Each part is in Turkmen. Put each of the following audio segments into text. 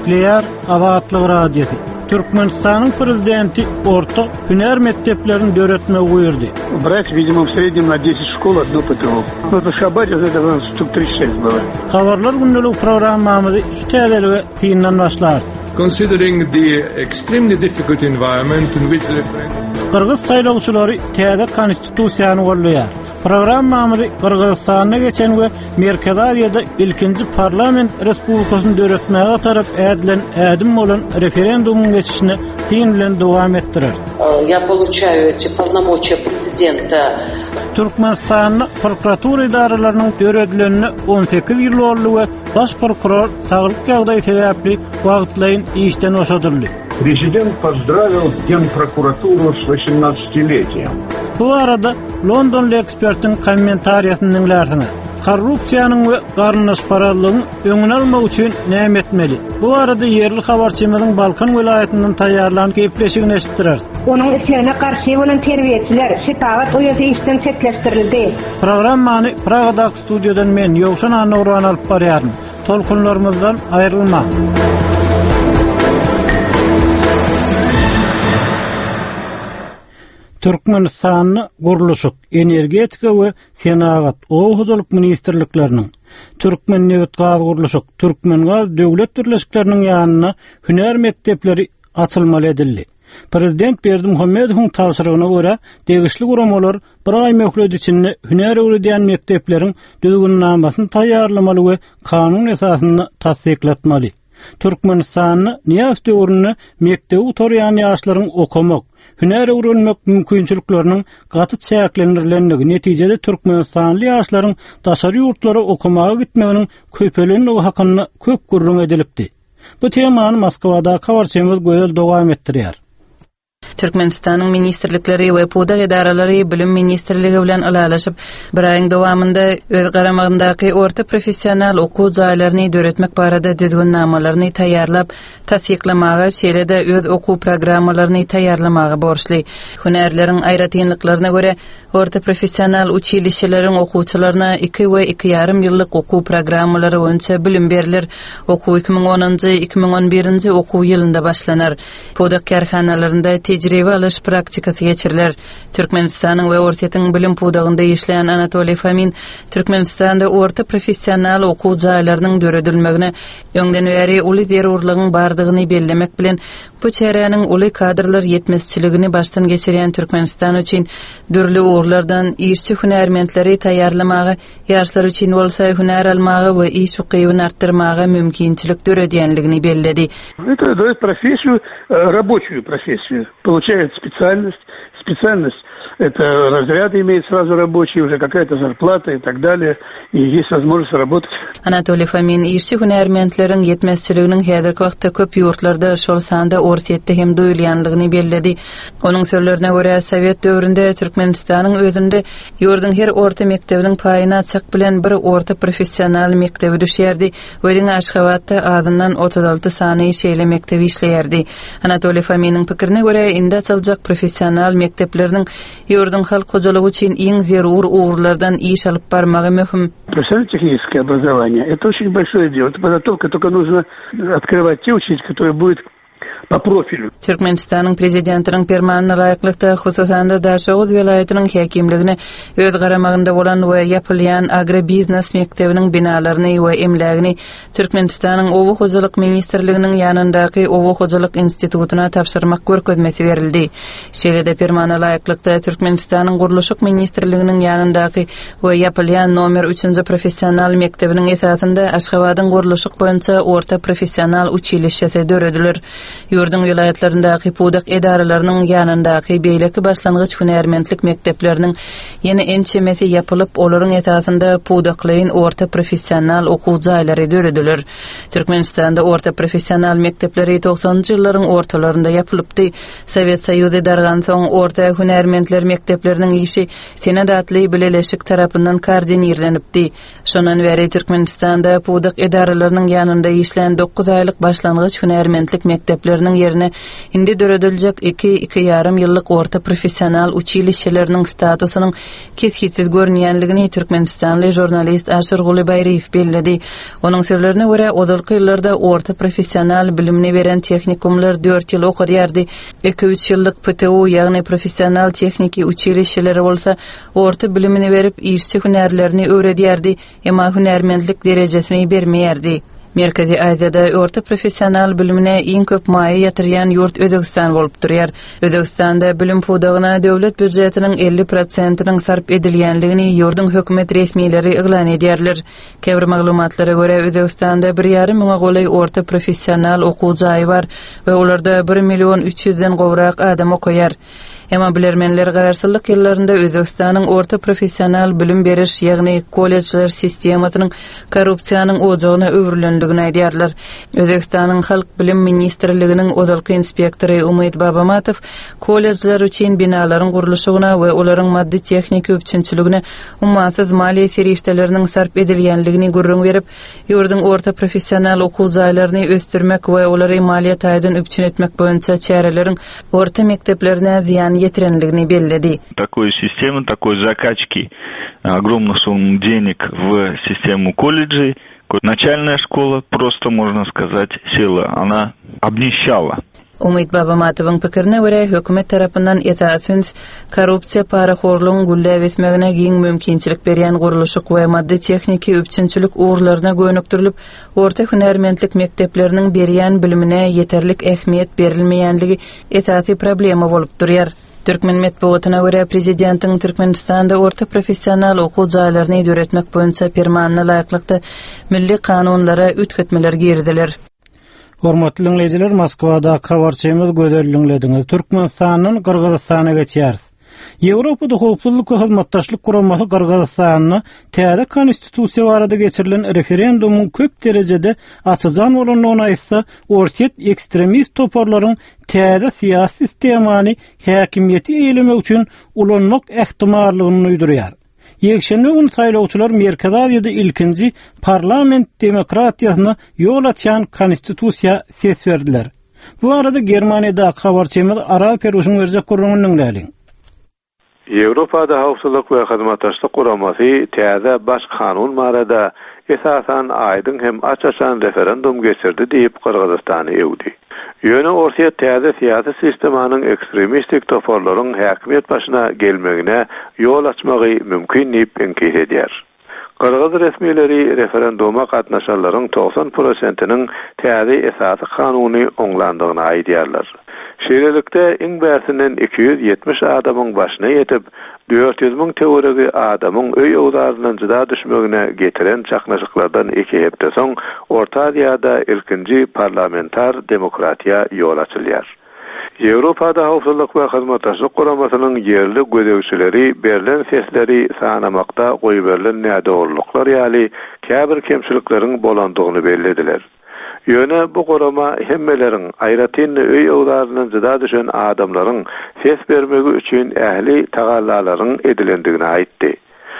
Nükleer Azatlyk Radiosu. Türkmenistan'ın prezidenti orta hüner mekteplerini döretmeye buyurdu. Брать, видимо, в среднем на 10 школ одно ПТУ. Но в Шабаде это штук 36 было. Habarlar gündelik programmamızı şu täzeli ve kıyından başlar. Considering the extremely difficult environment in which the Kırgız saylavçıları täze konstitusiýany golluýar. Programmamızı Kırgızstana geçen we Merkez Aziýada ilkinji parlament respublikasyny döretmäge tarap ädilen ädim bolan referendumuň geçişine tin bilen dowam etdirer. Я получаю эти полномочия президента. Türkmenistan'ın prokuratura idaralarynyň döredilene 18 ýyl boldy we baş prokuror saglyk ýagdaý sebäpli wagtlaýyn işden oşadyldy. Президент поздравил Генпрокуратуру с 18-летием. Bu arada Londonly ekspertin kommentariýasyny dinlersiňiz. Korrupsiýanyň we garynlaşparalygyň öňüne almak üçin näme etmeli? Bu arada yerli habarçymyzyň Balkan vilayetinden taýýarlanan gepleşigini eşitdirer. Onun islerine karşı bolan terbiýetçiler şitabat oýasy işden çekleşdirildi. Programmany Praga'da studiodan men Ýowşan Anawran alyp barýarym. Tolkunlarymyzdan aýrylma. Türkmenistan'ın guruluşuk, energetika we senagat, oğuzuluk ministerliklerinin, Türkmennewet gaz guruluşuk, Türkmengaz döwlet birleşiklerinin ýanyna hüner mektepleri açylmaly edildi. Prezident Berdimuhammedowyň tawsyrygyna görä, degişli guramalar bir ay möhlet içinde hüner öwrediýän mekteplerin düzgünnamasyn taýýarlamaly we kanun esasyny tasdiklatmaly. Türkmenistan'ın niýet döwrüne mektebi utarýan ýaşlaryň okamak, hüner öwrenmek mümkinçilikleriniň gaty çäklendirilendigi netijede Türkmenistanly ýaşlaryň daşary ýurtlara okamaga gitmeginiň köpelenligi hakyna köp gurrun edilipdi. Bu temany Moskwada habarçymyz goýal dowam etdirýär. Türkmenistan'ın ministerlikleri we puda edaralary bilim ministerligi bilen alalaşyp bir aýyň dowamında öz garamagyndaky orta professional okuw jaýlaryny döretmek barada düzgünnamalaryny taýýarlap, tasdiklamaga şeýle-de öz okuw programmalaryny taýýarlamaga borçly. Hünerleriň aýratynlyklaryna görä orta professional uçilişleriň okuwçylaryna 2 we 2,5 ýyllyk okuw programmalary boýunça bilim berilir. Okuw 2010-2011 okuw ýylynda başlanar. Puda karhanalarynda tejribe alyş praktikasy geçiriler. Türkmenistanyň we ortaýytyň bilim pudagynda işleýän Anatoly Fomin Türkmenistanda orta professional okuw jaýlarynyň döredilmegine ýöňden bäri uly zerurlygyň bardygyny bellemek bilen bu çäräniň uly kadrlar ýetmezçiligini baştan geçirýän Türkmenistan üçin dürli uğurlardan işçi hünermentleri taýýarlamagy, ýaşlar üçin bolsa hüner almagy we iş ukybyny artdyrmagy mümkinçilik döredýänligini belledi. Это дает профессию, рабочую профессию. Получает специальность, это разряд имеет сразу рабочий, уже какая-то зарплата и так далее, и есть возможность работать. Anatoly Fomin işçi hünermentleriň ýetmezçiliginiň häzirki wagtda köp ýurtlarda şol sanda orsiýetde hem duýulýanlygyny belledi. Onuň sözlerine görä Sowet döwründe Türkmenistanyň özünde ýurdun her orta mektebiniň paýyna çak bilen bir orta professional mektebi düşýärdi. Öýüň Aşgabatda azyndan 36 sany şeýle mektebi işleýärdi. Anatoly Fomin'in pikirine görä indi açyljak professional mektepleriniň ýurdun halk hojalygy üçin iň zerur uğurlardan iş alyp barmagy möhüm. Профессионально-техническое образование – это очень большое дело. Это подготовка, только нужно открывать те училища, которые будут по профилю. Türkmenistanyň prezidentiniň permanent laýyklykda hususanda Daşoğuz vilayatynyň häkimligine öz garamagynda bolan we ýapylýan agrobiznes mektebiniň binalaryny we emlägini Türkmenistanyň owu hojalyk ministrliginiň ýanyndaky owu hojalyk institutuna tapşyrmak görkezmesi berildi. Şeýle-de permanent laýyklykda Türkmenistanyň guruluşyk ministrliginiň ýanyndaky we ýapylýan nomer 3-nji professional mektebiniň esasynda Aşgabatyň guruluşyk boýunça orta professional uçilişçesi dörediler. Ýurdun vilayatlaryndaky pudak edaralarynyň ýanyndaky beýleki başlangyç hünermentlik mektepleriniň ýene ençemesi ýapylyp, olaryň esasynda pudaklaýyn orta professional okuw jaýlary dörediler. Türkmenistanda orta professional mektepleri 90-njy ýyllaryň ortalarynda ýapylypdy. Sowet Soýuzy dargan soň orta hünermentler mektepleriniň işi senadatly bileleşik tarapyndan koordinirlenipdi. Şondan beri Türkmenistanda pudak edaralarynyň ýanynda işleýän 9 aýlyk başlangyç hünermentlik mektepleriniň Türkmenistäniň ýerine indi dörediljek 2,5 ýyllyk orta professional uçilişçileriniň statusynyň keskitsiz görnýänligini Türkmenistanly jurnalist Aşyr Gulybaýew bellidi. Onuň sözlerine görä, ozalky ýyllarda orta professional bilimini beren tehnikumlar 4 ýyl okudýardy. 2-3 ýyllyk PTU ýagny professional texniki uçilişçileri bolsa, orta bilimini berip işçi hünärlerini öwredýärdi, emma hünärmendlik derejesini bermeýärdi. Merkezi Aziýada orta professional bilimine iň köp maýa ýatyrýan ýurt Özbegistan bolup durýar. Özbegistanda bilim pudagyna döwlet büdjetiniň 50%-nyň sarp edilýänligini ýurdun hökümet resmiýetleri eglan edýärler. Käbir maglumatlara görä Özbegistanda 1,5 miňe golay orta professional okuw jaýy bar we olarda 1.300.000-den gowrak adam okuyar. Emma bilermenler gararsızlyk ýyllarynda Özbegistanyň orta professional bilim beriş ýagny kollejler sistemasynyň korrupsiýanyň ojagyna öwrilendigini aýdýarlar. Özbegistanyň Halk bilim ministrliginiň ozalky inspektory Umyt Babamatow kollejler üçin binalaryň gurulşygyna we olaryň maddi tehnik öpçünçiligine ummansız maliýe serişdeleriniň sarp edilýänligini gurrun berip, ýurdun orta professional okuw jaýlaryny östürmek we olary maliýet aýdan öpçün etmek boýunça çäreleriň orta mekteplerine ziýan yetirenligini belledi. Такой системы, такой закачки огромных сумм денег в систему колледжей, начальная школа, просто можно сказать, села, она обнищала. Umyt Babamatowyň pikirine görä, hökümet tarapyndan etaatsyz korrupsiýa paraxorlugyň gülläp etmegine giň mümkinçilik berýän gurulşyk we maddi texniki öpçünçilik uğurlaryna gönükdirilip, orta hünärmendlik mekdepleriniň berýän bilimine ýeterlik ähmiýet berilmeýänligi etaty problema bolup durýar. Türkmen metbuatyna görä, prezidentiň Türkmenistanda orta professional okuw jaýlaryny döretmek boýunça permanently laýyklykda milli kanunlara ütgetmeler girdiler. Hormatly dinleyijiler, Moskwada habarçymyz göderildiňiz. Türkmenistanyň Kyrgyzstana geçýäris. Ýewropada howpsuzlyk we hyzmatdaşlyk guramasy Kyrgyzstanyň täze konstitusiýa barada geçirilen referendumuň köp derejede açyjan bolanyny aýtsa, orset ekstremist toparlaryň täze siýasy sistemany häkimiýeti eýlemek üçin ulanmak ähtimallygyny uýdurýar. Ýekşenbe gün saýlawçylar Merkezi Aziýada ilkinji parlament demokratiýasyna ýol açan konstitusiýa ses berdiler. Bu arada Germaniýada habarçymyz Aral Perusyň berjek gurrungyny dinleýin. Ýewropada howpsuzlyk we hyzmatdaşlyk guramasy täze baş kanun barada esasan aýdyn hem açaşan referendum geçirdi diýip Kyrgyzstany ewdi. Ýöne ortaya täze siýasy sistemanyň ekstremistik toparlaryň häkimiýet başyna gelmegine ýol açmagy mümkin diýip enkit edýär. Kyrgyz resmiýetleri referenduma gatnaşanlaryň 90%-nyň täze esasy kanuny oňlandygyny aýdýarlar. Şeýlelikde iň bäsinden 270 adamyň başyna ýetip, 400.000 teorigi adamyň öý owzaryndan jyda düşmegine getiren çaknaşyklardan 2 hepde soň Orta Aziýada ilkinji parlamentar demokratiýa ýol açylýar. Ýewropada howpsuzlyk we hyzmatdaşlyk guramasynyň ýerli gödegçileri berilen sesleri sanamakda goýup berilen nädorluklar ýaly käbir kemçilikleriň bolandygyny bellediler. Ýöne bu gorama hemmeleriň aýratyn öý owzaryndan jyda düşen adamlaryň ses bermegi üçin ähli tagallalaryň edilendigini aýtdy.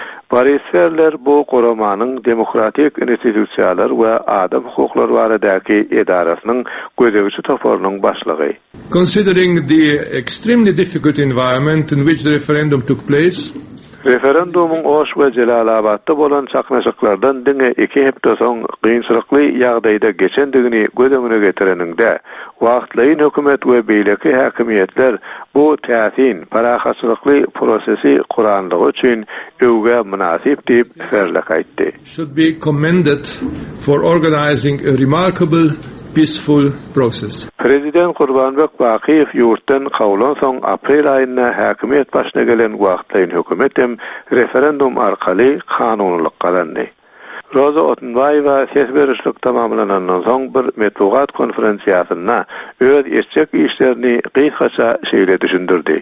Parisler bu goramanyň demokratik institusiýalar we adam hukuklary baradaky edarasynyň gözegçi toparynyň başlygy. Considering the extremely difficult environment in which the referendum took place, referendumuň Oş we Jelalabadda bolan çaknaşyklardan diňe 2 hepde soň gynçylykly ýagdaýda geçendigini gödüňüne getireninde wagtlaýyn hökümet we beýleki häkimiýetler bu täsin parahaçylykly prosesi kuranlygy üçin öwge münasip diýip ferlek aýtdy. Should be commended for organizing a remarkable peaceful process. Prezident Gurbanbek Bakiyev ýurtdan kawlan soň aprel aýyna häkimiýet başyna gelen wagtlaýyn hökümetem referendum arkaly kanunlyk galandy. Roza Otunbayewa ses berişlik tamamlanandan soň bir metbuat konferensiýasyna öz eşçek işlerini gysgaça şeýle düşündirdi.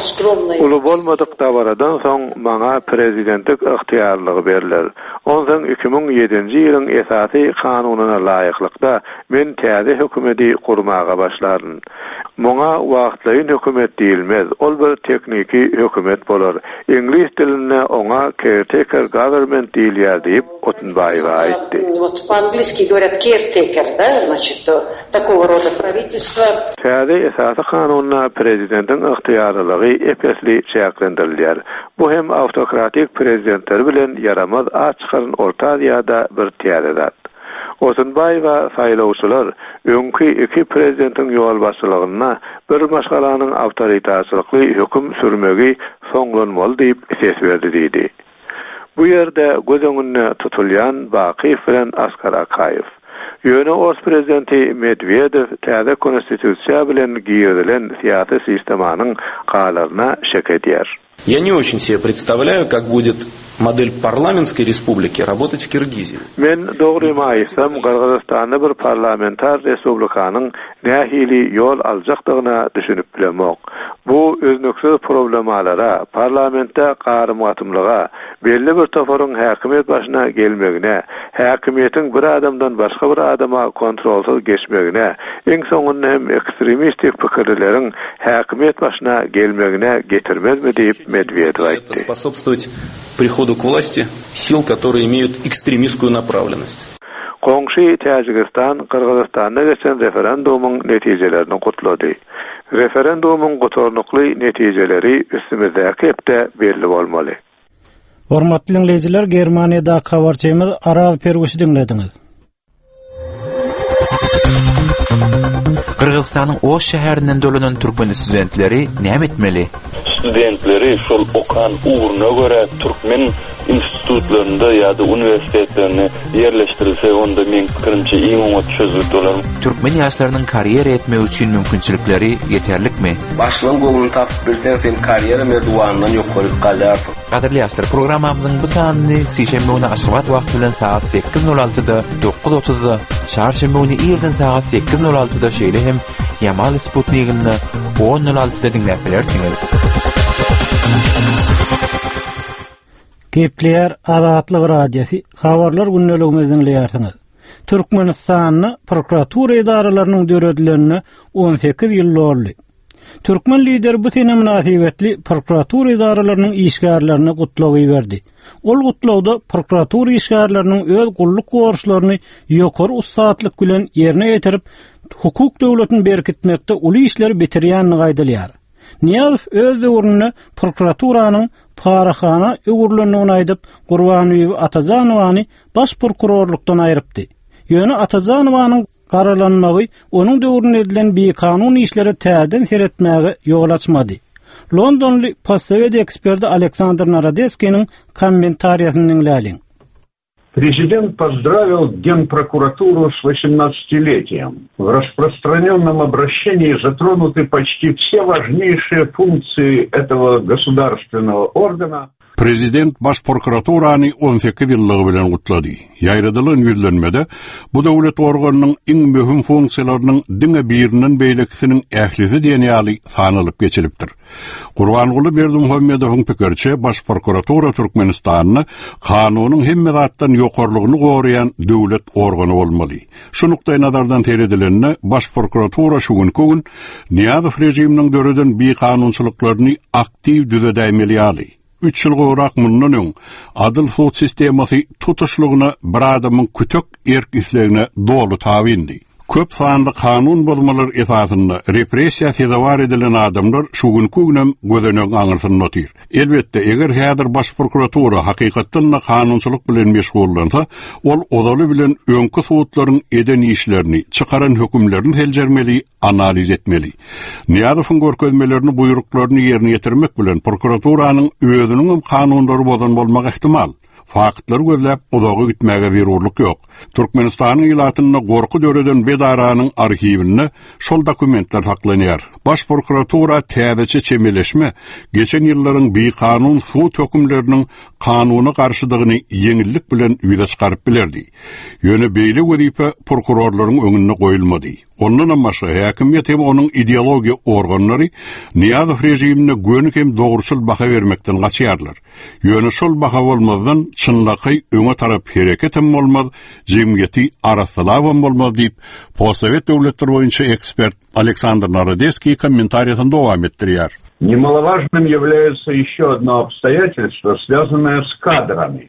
Ulu bolmadyk dabaradan soň maňa prezidentlik ygtyýarlygy beriler. Ondan 2007-nji ýylyň esasy kanunyna laýyklykda men täze hökümeti gurmaga başlaryn. Maňa wagtlaýyn hökümet diýilmez, ol bir tekniki hökümet bolar. Ingliz dilinde oňa caretaker government diýilýär diýip Otunbayewa Özünbaýewa aýtdy. Вот по-английски говорят caretaker, да, значит, такого рода правительство. Täze esasy kanunna prezidentin ıhtiyarlygy epesli çäklendirilýär. Bu hem autokratik prezidentler bilen yaramaz açykyn orta ýa-da bir täzedat. Özünbaýewa saýlawçylar öňkü iki prezidentin ýol başçylygyna bir maşgalanyň awtoritasylykly höküm sürmegi soňlanmaly diýip ses berdi diýdi. Bu ýerde göz öňünde tutulýan Bakiýew bilen Askar Akaýew, ýöne os prezidenti Medvedew täze konstitusiýa bilen giýerilen syýasy sistemanyň galaryna şek edýär. Я не очень себе представляю, как будет модель парламентской республики работать в Киргизии. Men dogryma aýsam, Kyrgyzstanda bir parlamentar respublikanyň nähili ýol aljakdygyna düşünüp bilemok. Bu öznüksiz problemalara, parlamentde garym-gatymlyga, belli bir toparyň häkimet başyna gelmegine, häkimetin bir adamdan başga bir adama kontrolsuz geçmegine, eň soňunda hem ekstremistik pikirleriň häkimet başyna gelmegine getirmezmi diýip Medvedew aýtdy. Способствовать приходу к власти сил, которые имеют экстремистскую направленность. Goňşy Täjikistan Kyrgyzstanda geçen referendumyň netijelerini gutlady. Referendumyň gotorlukly netijeleri üstümizdäki hepde belli bolmaly. Hormatly dinleyijiler, Germaniýada habarçymyz Aral Perwişi dinlediňiz. Kırgızstan'ın o şäherinden dölenen Türkmen studentleri näme etmeli? Studentleri şol okan uğruna göre Türkmen institutlarında ýa-da universitetlerine yerleştirilse onda men pikirimçe iň oňa çözüp dolar. Türkmen ýaşlarynyň karýera etmek üçin mümkinçilikleri ýeterlikmi? Başlyň gowuny tapyp bilsen sen karýera merdewanynyň ýokary galýarsyň. Gaderli ýaşlar, programamyzyň bu sanyny sişenme güni aşgabat wagt bilen saat 8:06-da, 9:30-da, çarşembe güni ýerden saat 8:06-da şeýle hem Yamal Sputnik'ini 10:06-da dinläp bilersiňiz. Kepler Azatlyk Radiosu habarlar günneligimizden dinleýärsiňiz. Türkmenistanyň prokuratura idaralarynyň döredlerini 18 ýyl boldy. Türkmen lideri bu sene münasibetli prokuratura idaralarynyň işgärlerini gutlagy berdi. Ol gutlawda prokuratura işgärlerini öz gulluk gorçlaryny ýokary ustaatlyk bilen ýerine ýetirip hukuk döwletini berkitmekde uly işleri bitirýänini gaýdalýar. Niýazow öz döwründe prokuraturanın Paraxana öwürlenýäni aýdyp, Gurbanowy Atazanowany baş prokurorlukdan aýrypdy. Ýöne Atazanowanyň garalanmagy onuň döwründe edilen bir kanun işleri täzeden seretmäge ýol açmady. Londonly postsovet eksperti Aleksandr Narodeskiň kommentariýasyny dinläliň. Президент поздравил Генпрокуратуру с 18-летием. В распространенном обращении затронуты почти все важнейшие функции этого государственного органа. Prezident baş prokuraturany 18 ýyllygy bilen gutlady. Ýaýradylan ýüzlenmede bu döwlet organynyň iň möhüm funksiýalarynyň diňe birinin beýlekisiniň ählisi diýen ýaly sanalyp geçilipdir. Gurbanyny Berdimuhammedowyň pikirçe baş prokuratura Türkmenistanyny kanunyň hemme zatdan ýokarlygyny goraýan döwlet organy bolmaly. Şunukda nazardan teredilenine baş prokuratura şu gün Niýazow rejiminiň döreden bir kanunçylyklaryny aktiw düzedämeli ýaly. 3 ýyl gorak mundan öň adyl sud sistemasy tutuşlygyna bir adamyň kütük erk islegine dolu tabindi. Köp sanly kanun bolmalar esasynda repressiýa sedawar edilen adamlar şu günkü gözenek aňyrsynmatyr. Elbetde eger häzir baş prokuratura hakykatdan kanunçylyk bilen meşgullansa, ol odaly bilen öňkü sudlaryň eden işlerini, çykaran hökümlerini heljermeli, analiz etmeli. Niýazowyň görkezmelerini, buýruklaryny ýerine ýetirmek bilen prokuraturanın özüniň kanunlary bozan bolmak ihtimal. Faktlar gözläp odaga gitmäge zerurlyk ýok. Türkmenistanyň ýylatyna gorku döreden bedaranyň arhiwinde şol dokumentler saklanýar. Baş prokuratura täzeçe çemeleşme, geçen ýyllaryň bir kanun sud hökümleriniň kanuny garşydygyny ýeňillik bilen ýüze çykaryp bilerdi. Ýöne beýle wezipe prokurorlaryň öňüne goýulmady. Ondan başga häkimet hem onuň ideologiýa organlary Niýazow rejimine gönük hem dogruçul baha bermekden gaçýarlar. Ýöne şol baha bolmadan çynlaky öňe tarap hereket hem bolmaz, jemgyýeti arasylawam bolmaz diýip postsovet döwletleri boýunça ekspert Aleksandr Narodeskiň kommentariýasyny dowam etdirýär. Немаловажным является еще одно обстоятельство, связанное с кадрами.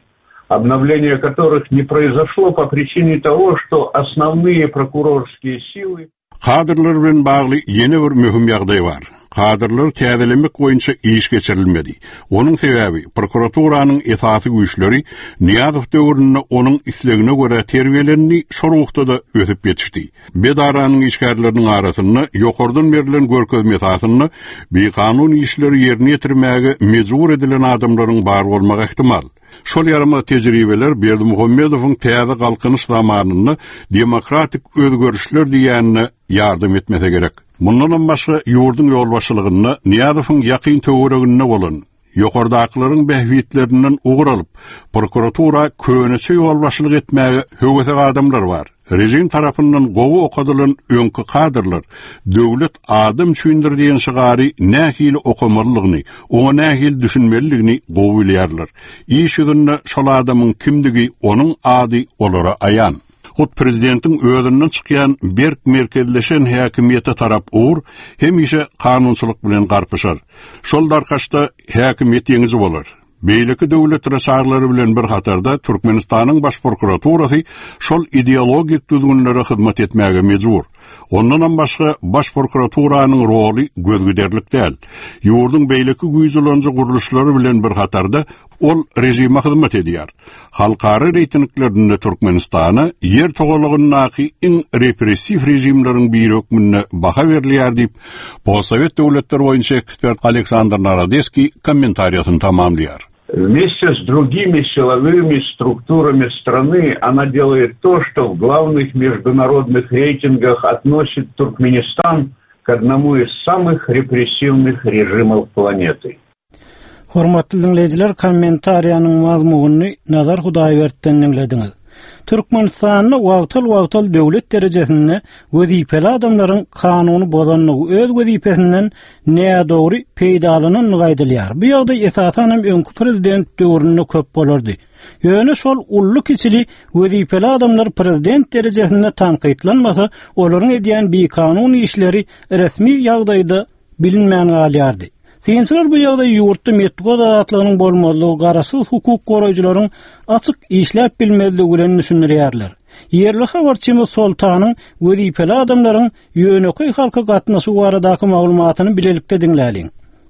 обновление которых не произошло по причине того, что основные прокурорские силы... Kadrlar bilen bagly yeni bir möhüm ýagdaý bar. Kadrlar täzelemek boýunça iş geçirilmedi. Onuň sebäbi prokuraturanın etaty güýçleri Niýazow döwründe onuň islegine görä terbiýelerini şorugda da ötüp ýetişdi. Bedaranyň işgärleriniň arasynda ýokardan berilen görkezme etatyny bir kanun işleri ýerine ýetirmäge mejbur edilen adamlaryň bar bolmagy ihtimal. Şol ýarama tejribeler Berdimuhammedowyň täze galkynyş zamanyny demokratik özgörüşler diýänine ýardym etmese gerek. Mundan başga ýurdun ýolbaşçylygyny Niýazowyň ýakyn töwereginde bolan ýokardakylaryň behwitlerinden uğralyp prokuratura köneçe ýolbaşçylyk etmäge höwese adamlar bar. Rejim tarapyndan gowy okadylan öňkü kadrlar döwlet adam düşündir diýen şygary nähili okamarlygyny, oňa nähili düşünmeliligini gowy bilýärler. Iş ýüzünde şol adamyň kimdigi onuň ady olara aýan. Hut prezidentin özünden çykýan berk merkezleşen häkimiýete tarap uğur, hemişe kanunçylyk bilen garpyşar. Şol darkaçda häkimiýet ýeňizi bolar. Beýleki döwlet reşarlary bilen bir hatarda Türkmenistanyň baş prokuraturasy şol ideologik düzgünlere hyzmat etmäge mejbur. Ondan başga baş prokuraturanyň roly gözgüderlik däl. Ýurdun beýleki güýjülenji guruluşlary bilen bir hatarda ol rejime hyzmat edýär. Halkary reytinglerinde Türkmenistana ýer togalygynyňky iň repressiw rejimleriň bir hökmüne baha berilýär diýip, Possovet döwletleri boýunça ekspert Aleksandr Narodeski kommentariýasyny tamamlaýar. Вместе с другими силовыми структурами страны она делает то, что в главных международных рейтингах относит Туркменистан к одному из самых репрессивных режимов планеты. Hormatly dinleyijiler, kommentariýanyň mazmunyny Nazar Hudaýberdiň dinlediňiz. Türkmenistanyň wagtal döwlet derejesinde wezipeli adamlaryň kanuny bozanlygy öz wezipesinden näme dogry peýdalanan gaýdylýar. Bu ýagdaý esasan hem öňkü prezident döwründe köp bolardy. Ýöne şol ully kisili wezipeli adamlar prezident derejesinde tanqytlanmasa, olaryň edýän bir kanun işleri resmi ýagdaýda bilinmän galýardy. Siýençiler bu ýagdaý ýurtda metgo zatlygynyň bolmalygy, garasyz hukuk goraýjylaryň açyk işläp bilmezligi bilen düşünýärler. Yerli habarçy Sultanyň wezipeli adamlaryň ýöneki halka gatnaşy baradaky maglumatyny bilelikde dinläliň.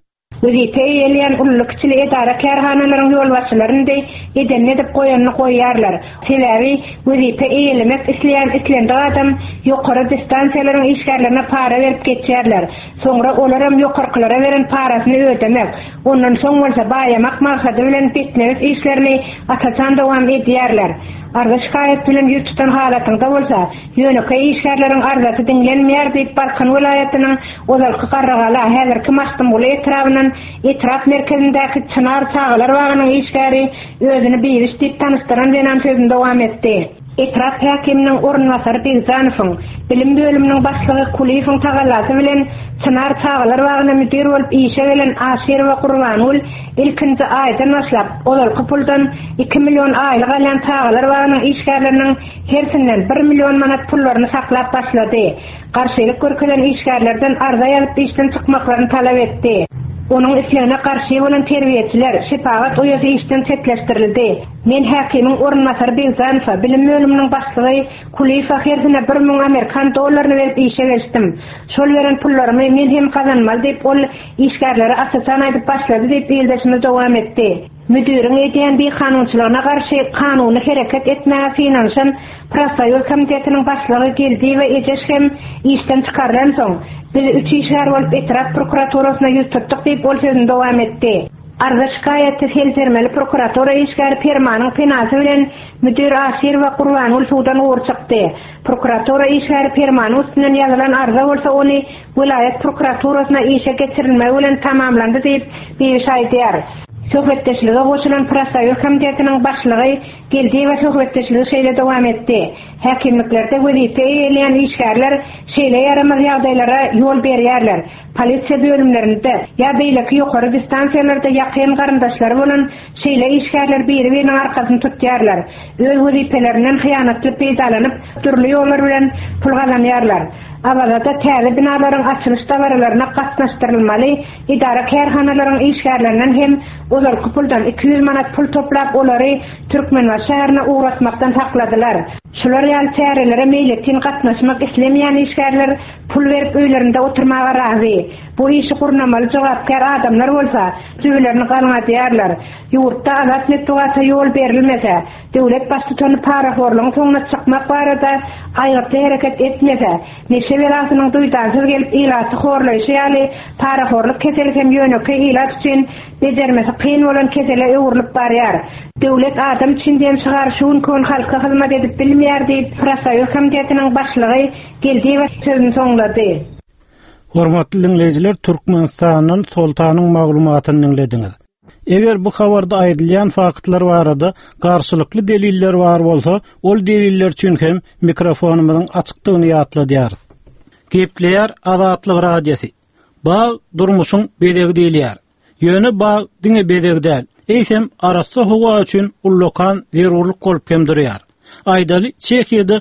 Wezipe ýelýän ullukçyly edara kärhanalaryň ýolbaşçylaryndy edenni dip goýanyny goýýarlar. Sebebi wezipe ýelemek isleýän adam ýokary distansiýalaryň işgärlerine para berip geçýärler. Soňra olar hem ýokarklara beren parasyny ödemek. Ondan soň bolsa baýamak maksady bilen bitneris işlerini atasan dowam edýärler. Arda şikayet bilen ýüz tutan halatynda bolsa, ýöneki işgärleriň arzaty dinlenmeýär diýip Barkan welaýatynyň Ozalky Garragala häzirki Mahtumly etrabynyň etraf merkezindäki Çınar Çağlar bagynyň işgäri özüni bir diýip tanışdyran denem sözünde dowam etdi. Etraf häkiminiň ornwasary Dilzanowyň, bilim bölüminiň başlygy Kuliýewiň tagallasy bilen Çınar Çağlar bagyna müdir bolup işe gelen Aşir we Gurbanul ilkinji aýdan başlap Ozalky puldan 2 milyon aýlyk alan Çağlar bagynyň işgärleriniň hersinden 1 milyon manat pullaryny saklap başlady. Garşylyk görkelen işgärlerden arza ýalyp işden çykmaklaryny talap etdi. Onun islerine karşı bolan terbiýetçiler şepagat uýazy işden çetleşdirildi. Men häkimiň ornwasary Dilzanow, bilim bölüminiň başlygy Kuliýew herine 1.000 Amerikan dollaryny berip işe geçdim. Şol beren pullarymy men hem kazanmaly diýip ol işgärleri asasan aýdyp başlady diýip ýyldaşymy dowam etdi. Müdüriň edýän bir kanunçylygyna garşy kanuny hereket etmäge finansiýan Prosoýol komitetiniň başlygy geldi we ejeşkem işden çykarlan soň biz 3 işgär bolup etraf prokuraturasyna ýüz tutdyk diýip ol sözünde dowam etdi. Arda şikayetçi Heltermeli prokuratura işgär Permanyň penasy bilen müdir Aşir we Gurbanul suwdan uğur çykdy. Prokuratura işgär Permanyň üstünden ýazylan arza bolsa ony vilayet prokuraturasyna işe geçirilmegi bilen tamamlandy diýip bir şaýdýar. Söhbetdeşlige boşulan Prosoýol komitetiniň başlygy geldi we söhbetdeşligi şeýle dowam etdi. Häkimliklerde wezipe ýelýän işgärler şeýle ýaramaz ýagdaýlara ýol berýärler. Polisiýa bölümlerinde ýa beýleki ýokary distansiýalarda ýakyn garyndaşlary bolan şeýle işgärler biri-biriniň arkasyny tutýarlar. Öz wezipelerinden hyýanatly peýdalanyp türli ýollar bilen pul gazanýarlar. Abadata täze binalaryň açylyş dawarlaryna gatnaşdyrylmaly, idara kärhanalaryň işgärlerinden hem Ozalky puldan 200 manat pul toplap olary Türkmenwar şäherine uğratmaktan takladylar. Şular ýaly çärelere meýletin gatnaşmak islemeýän işgärler pul berip öýlerinde oturmaga razy. Bu işi gurnamaly jogapkar adamlar bolsa, düýlerini galňadyarlar. Ýurtda azat netwata ýol berilmese, döwlet başçysyny paraforlygyň soňuna çykmak barada aýgyrty hereket etmese, neşe belasynyň duýdansyz gelip ilaty horlaýşy ýaly paraforlyk keselik hem ýönekli ilat üçin bejermese kyn bolan kesele öwrülip barýar. Döwlet adam içinden çygarşyň kon halka hyzmat edip bilmeýär diýip Prasaýy komitetiniň başlygy geldi we sözüni soňlady. Hormatly dinleýijiler, Türkmenistanyň sultanyň maglumatyny dinlediňiz. Eger bu habarda aýdylýan faktlar barada garşylykly deliller bar bolsa, ol deliller üçin hem mikrofonumyň açykdygyny ýatladýar. Gepleýär Azatlyk radiosi. Bağ durmuşyň bedegi diýilýär. Ýöne bağ diňe bedegi däl. Eýsem arasy howa üçin ullokan zerurlyk bolup kemdirýär. Aýdaly Çekiýede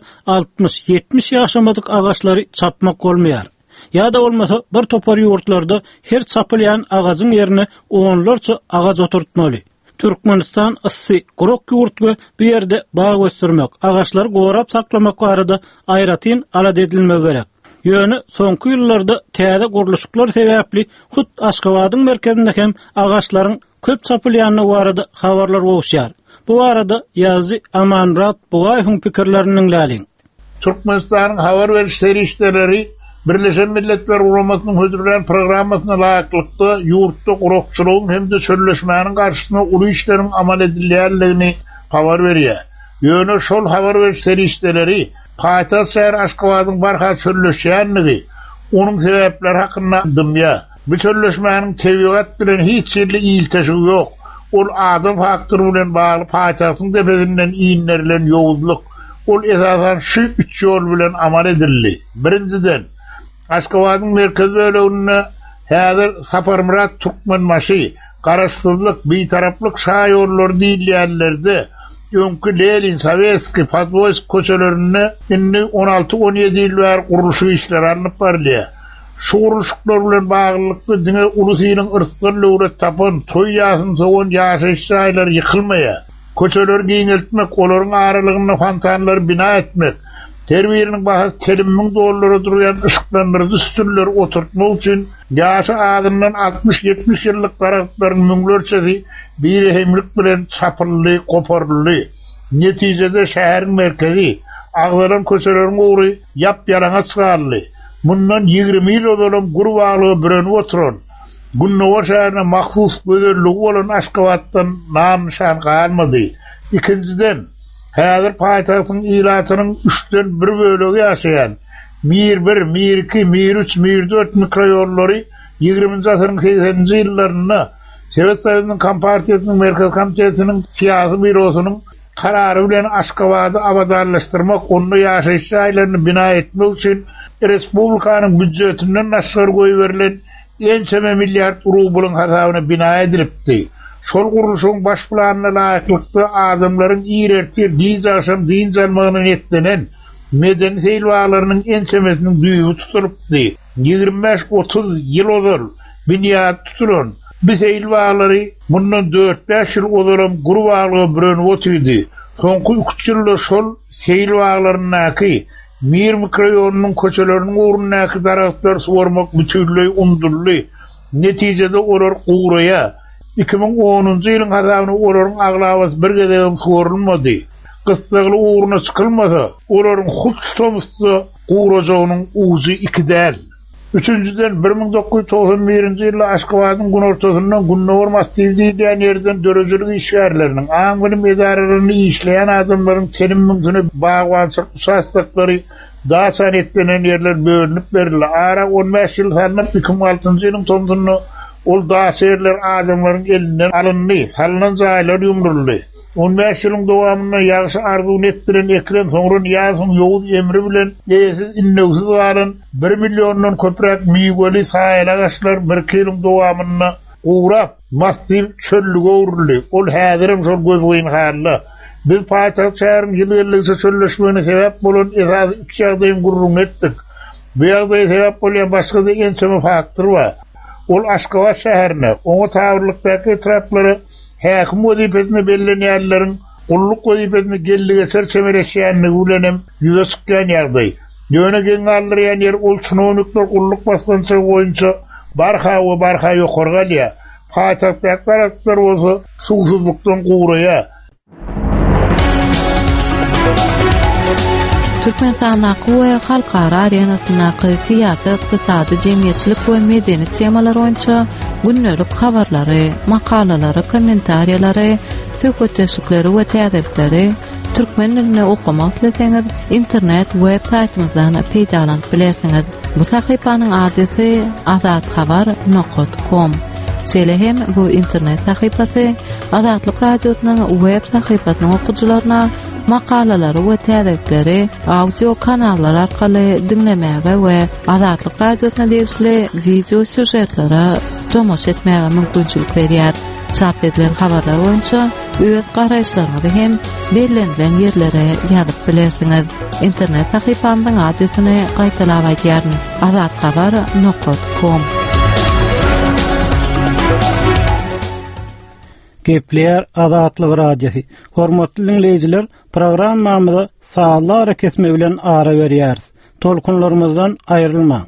60-70 ýaşamadyk agaçlary çapmak bolmaýar. Ya da olmasa bir topar ýurtlarda her çapylýan agajyň ýerine onlarça agaj oturtmaly. Türkmenistan ysy guruk ýurtga bir ýerde bağ ösdürmek, agaçlary gorap saklamak barada aýratyn alad edilmek gerek. Ýöne soňky ýyllarda täze guruluşyklar sebäpli hut Aşgabatyň merkezinde hem agaçlaryň köp çapylýanyny barada habarlar bolýar. Bu arada ýazy Amanrat Bugaýhyň pikirlerini dinläliň. Türkmenistanyň habar beriş serişleri Birleşen Milletler Uramasynyň hödürlen programasyna laýyklykda ýurtda gurukçylygyň hem de çölleşmäniň garşysyna uly işleriň amal edilýärligini habar berýär. Ýöne şol habar beriş serişleri Paýtaht şäher Aşgabatyň barha çölleşýänligi, onuň sebäpleri hakynda dymýar. Bu çölleşmäniň tebigat bilen hiç ýerli ilteşigi ýok. Ol adam faktory bilen bagly paýtagtyň depesinden iýinlerilen ýowuzlyk. Ol esasan şu üç ýol bilen amal edildi. Birinciden, Aşgabatyň merkez böleginde häzir Saparmurat Türkmenmaşy, garaşsyzlyk, beýtaraplyk şaýorlar diýilýärlerde öňkü Lenin, Sovetski, Podvoysk köçelerinde 16-17 ýyllar guruluşy işleri alınıp barýar. Şu guruluşlar bilen baglykly diňe ulusynyň ırsyny löwret tapan, toý ýasyny soňan ýaşaýyş şaýlar ýykylmaýar. Köçeler giňeltmek, olaryň aralygyny fontanlar bina etmek, terbiyeliniň bahasy telimiň dolary durýan ışıklandyrıcı üstünler oturtmak üçin ýaşy adamdan 60-70 ýyllyk garaşlaryň müňlerçesi bir hemlik bilen çapylly, goparly. Netijede şäheriň merkezi aglaran köçeleriň uğry ýap-ýalaňa çykarly. Mundan 20 ýyl öňe gurbaly biren oturan Gunnowar şäherine mahsus gözelligi bolan Aşgabatdan nam nişan galmady. Ikinciden, häzir paýtagtyň ilatynyň 3den 1 bölegi ýaşaýan Mir 1, Mir 2, Mir 3, Mir 4 mikroýollary 20-nji asyryň 80-nji ýyllaryna Sovet Soýuzynyň Kompartiýasynyň merkez komitetiniň siýasy bürosynyň karary bilen Aşgabaty abadarlaşdyrmak, onda ýaşaýyş şaýlaryny bina etmek üçin respublikanyň büdjetinden naşgar goýberilen ençeme milliard rublyň hasabyna bina edilipdi. Şol guruluşyň baş planyna laýyklykda adamlaryň ýerertir diýjaşam diň jalmagyny netlenen meden seýlwaglarynyň ençemesiniň düýbi tutulupdy. 25-30 ýyl ozal binýat tutulan bu seýlwaglary mundan 4-5 ýyl ozalam gurbalygy bilen oturdy. Soňky 3 ýylda şol seýlwaglarynyňky Mir mikroýonunyň köçeleriniň uğrundaky daraxtlar suwarmak bütünlüği undurly. Netijede olar uğraya 2010-njy ýylyň hasabyny olaryň aglabas bir gedegem suwarylmady. Gysgaly uğruna çykylmasa, olaryň hutstomusy uğrajagynyň uzy 2 däl. Üçüncüden 1991-nji ýylda Aşgabatyň gün ortasyndan Gunnowar massiw diýilýän ýerden dörejilik işgärleriniň aňgyly edaralaryny işleýän adamlaryň tenimiňini bagwançyk şahsatlary daşan etlenen ýerler bölünip berildi. Ara 15 ýyl sanap 2006-njy ýylyň sonunda ol daşerler adamlaryň elinden alındy, salynan jaýlar ýumruldy. 15 ýylyň dowamynda ýagşy arzu netdiren ekran soňra ýasyň ýowuz emri bilen ýeýesiz innewsiz baran 1 millióndan köprek miýgeli saýlagaşlar bir ýylyň dowamynda uğrap massiw çöllüge urildi. Ol häzirim şol gözüň halla. Biz paýtaht şäheriň ýylgylygy çölleşmegine sebäp bolan esas 3 ýagdaýyň gurrun etdik. Bu ýagdaýa sebäp bolan başga da ençeme faktor bar. Ol Aşgabat şäherine, oňa taýýarlykdaky etraplary häkim wezipesine bellenýärleriň Ulluk vazifetini gellige sersemereşýänini ulenem ýüze çykýan ýagdaý. Ýöne geňaldyran ýer ol çynownikler ulluk basgança boýunça barha ýokargalýa. Haýtatlar bolsa suwsuzlukdan gowraýa. Türkmenistan we halkara arenasyny siyasat, ykdysady, jemgyýetçilik we medeniýet temalar boýunça günnelik habarlary, makalalary, kommentariýalary, söhbetleşikleri we täzelikleri türkmen diline okumak isteseňiz internet web saytymyzdan peýdalanyp bilersiňiz. Bu sahypanyň adresi azathabar.com. Şeýle hem bu internet sahypasy Azatlyk radiosynyň web sahypasynyň okuwçylaryna makalalary we täzelikleri audio kanallar arkaly dinlemäge we Azatlyk radiosyna degişli video süjetlere tomoş etmäge mümkinçilik berýär. Çap edilen habarlar boýunça öz garaýşlaryňyzy hem belirlenilen ýerlere ýazyp bilersiňiz. İnternet sahypamyň adresyny gaýtalap aýdýaryn: azathabar.com. Gepler Azatlyk radiosu. Hormatly dinleýijiler, programmamyza sağla hareketme bilen ara berýäris. Tolkunlarymyzdan aýrylmaň.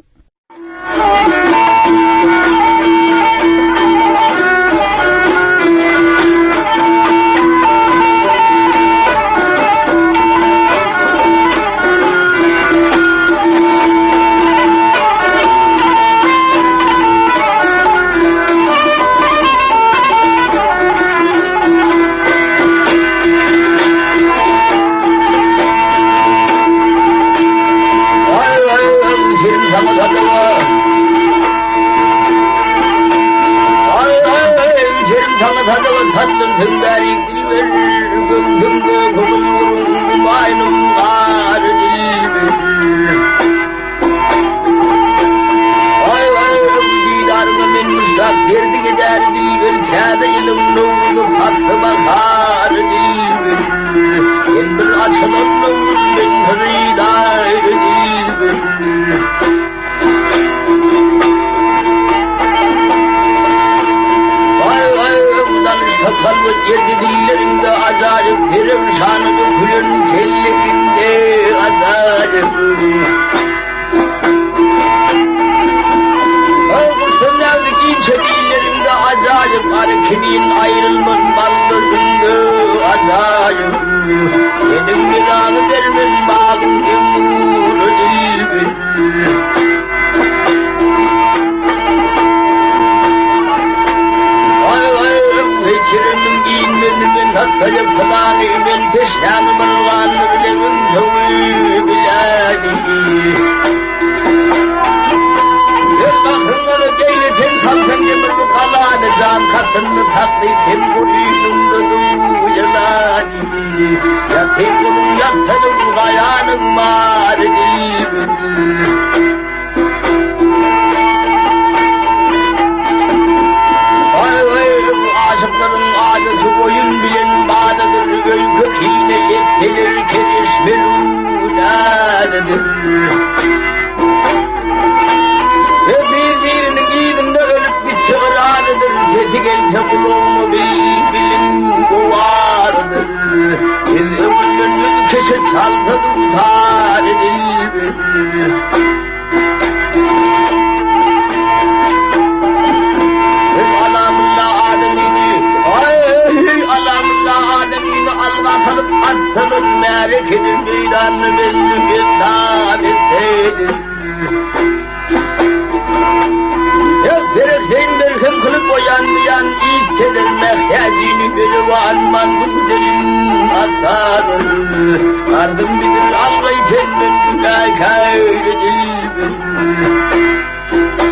Ardım bir algayken ben bir kaydı dilbir